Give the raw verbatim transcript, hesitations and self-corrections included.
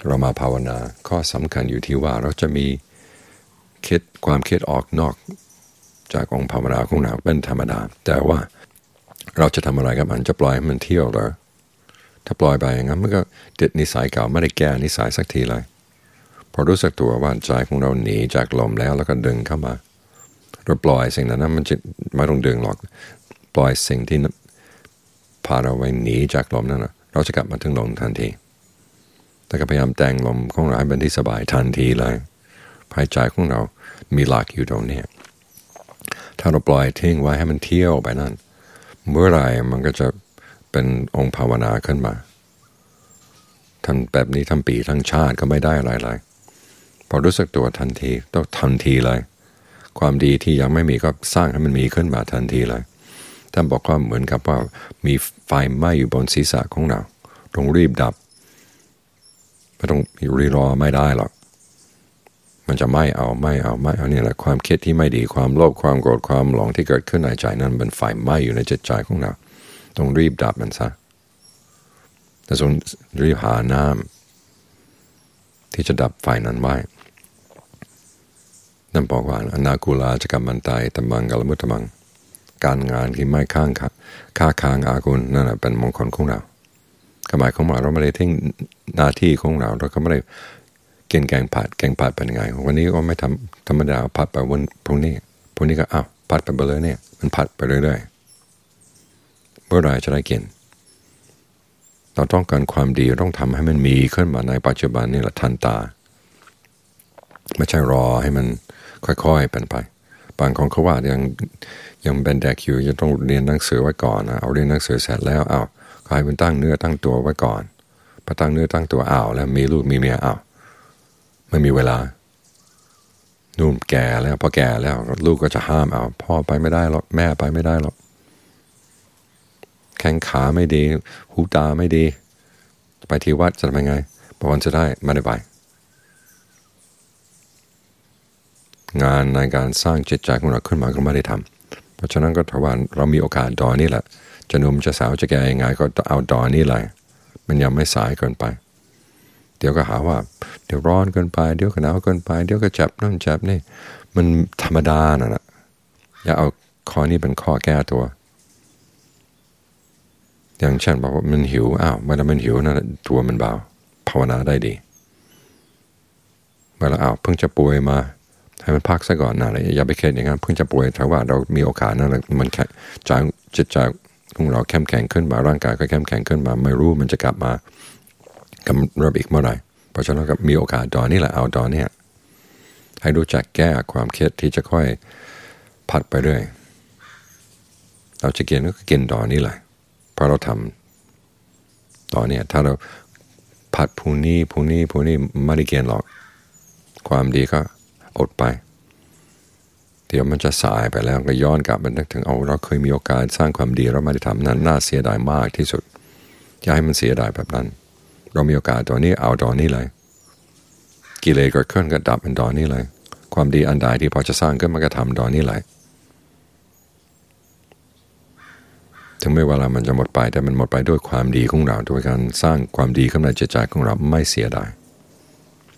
เรามาภาวนาข้อสำคัญอยู่ที่ว่าเราจะมีคิดความคิดออกนอกจากองค์ภาวนาของเราเป็นธรรมดาแต่ว่าเราจะทำอะไรกับมันจะปล่อยให้มันเที่ยวหรือถ้าปล่อยไปอย่างนั้นมันก็ติดนิสัยเก่าไม่ได้แก้นิสัยสักทีเลยพอรู้สึกตัวว่าใจของเราหนีจากลมแล้วแล้วก็ดึงเข้ามาเราปล่อยสิ่งนั้นมันจะไม่ต้องดึงหรอกปล่อยสิ่งที่พาเราไปหนีจากลมนั่นนะเราจะกลับมาถึงลมทันทีแต่ก็พยายามแต่งลมของเราให้เป็นที่สบายทันทีเลยภายใจของเรามีหลักอยู่ตรงนี้ถ้าเราปล่อยทิ้งไว้ให้มันเที่ยวไปนั่นเมื่อไรมันก็จะเป็นองค์ภาวนาขึ้นมาทำแบบนี้ทำปีทั้งชาติก็ไม่ได้อะไรเลยพอรู้สึกตัวทันทีต้องทันทีเลยความดีที่ยังไม่มีก็สร้างให้มันมีขึ้นมาทันทีเลยท่านบอกว่าเหมือนกับว่ามีไฟไหม้อยู่บนศีรษะของเราต้องรีบดับไม่ต้องรีรอไม่ได้หรอกมันจะไม่เอาไม่เอาไม่เอาเนี่ยแหละความคิดที่ไม่ดีความโลภความโกรธความหลงที่เกิดขึ้นในใจนั้นเป็นไฟไหม้อยู่ในจิตใจของเราต้องรีบดับมันซะแต่ส่วนรีบหาน้ำที่จะดับไฟนั้นไว้นั่นบอกว่าอนาคูลาจะกำมันตายตมังกัลมุตตมังการงานที่ไม่ข้างค่าค้างอากุลนั่นแหละเป็นมงคลของเราหมายของเราเราไม่ได้ทิ้งหน้าที่ของเราเราก็ไม่ได้กินแกงผัดแกงผัดเป็นยังไงวันนี้ก็ไม่ทำธรรมดาผัดไปวันพรุ่งนี้พรุ่งนี้ก็อ้าวผัดไปเลยเนี่ยมันผัดไปเรื่อยๆเมื่อไรจะได้กินเราต้องการความดีต้องทำให้มันมีขึ้นมาในปัจจุบันนี่แหละทันตาไม่ใช่รอให้มันค่อยๆเป็นไปบางคนเขาว่ายังยังเป็นเด็กอยู่ยังต้องเรียนหนังสือไว้ก่อนนะเอาเรียนหนังสือเสร็จแล้วอ้าวใครเป็นตั้งเนื้อตั้งตัวไว้ก่อนพอตั้งเนื้อตั้งตัวอ้าวแล้วมีลูกมีเมียอ้าวไม่มีเวลานู่นแก่แล้วพอแก่แล้วลูกก็จะห้ามเอาพ่อไปไม่ได้หรอกแม่ไปไม่ได้หรอกแข้งขาไม่ดีหูตาไม่ดีไปที่วัดจะทำยังไงพอวันจะได้ไม่ได้ไปงานในการสร้างจิตใจของเราขึ้นมาก็ไม่ได้ทำเพราะฉะนั้นก็ถือว่าเรามีโอกาสดอนนี่แหละจะหนุ่มจะสาวจะแก่ยังไงก็เอาดอนนี่เลยมันยังไม่สายเกินไปเดี๋ยวก็หาว่าเดี๋ยวร้อนเกินไปเดี๋ยวก็หนาวเกินไปเดี๋ยวก็เจ็บนั่นเจ็บนี่มันธรรมดาน่ะนะอย่าเอาข้อนี้เป็นข้อแก้ตัวอย่างเช่นบอกว่ามันหิวอ้าวเมื่อมันหิวนะตัวมันเบาภาวนาได้ดีเมื่อเราอ้าวเพิ่งจะป่วยมาให้มันพักซะก่อนนะอย่าไปเครียดอย่างนั้นเพิ่งจะป่วยแต่ว่าเรามีโอกาสนั่นแหละมันแค่ใจจิตใจของเราเข้มแข็งขึ้นมาร่างกายก็เข้มแข็งขึ้นมาไม่รู้มันจะกลับมากำเริบอีกเมื่อไหร่เพราะฉะนั้นก็มีโอกาสตอนนี้แหละเอาตอนนี้ให้รู้จักแก้ความเครียดที่จะค่อยพัดไปเรื่อยเราจะกินก็กินตอนนี้แหละเพราะเราทำตอนนี้ถ้าเราพัดพรุ่งนี้พรุ่งนี้พรุ่งนี้ไม่ได้กินหรอกความดีก็อดไปเดี๋ยวมันจะสายไปแล้วก็ย้อนกลับมานึกถึงเอาเราเคยมีโอกาสสร้างความดีเราไม่ได้ทำนั้นน่าเสียดายมากที่สุดอย่าให้มันเสียดายแบบนั้นเรามีโอกาสตอนนี้เอาตอนนี้เลยกิเลสเกิดขึ้นก็ดับเป็นตอนนี้เลยความดีอันใดที่พอจะสร้างขึ้นมันก็ทำตอนนี้เลยถึงไม่ว่ามันจะหมดไปแต่มันหมดไปด้วยความดีของเราโดยการสร้างความดีขึ้นในจิตใจของเราไม่เสียดาย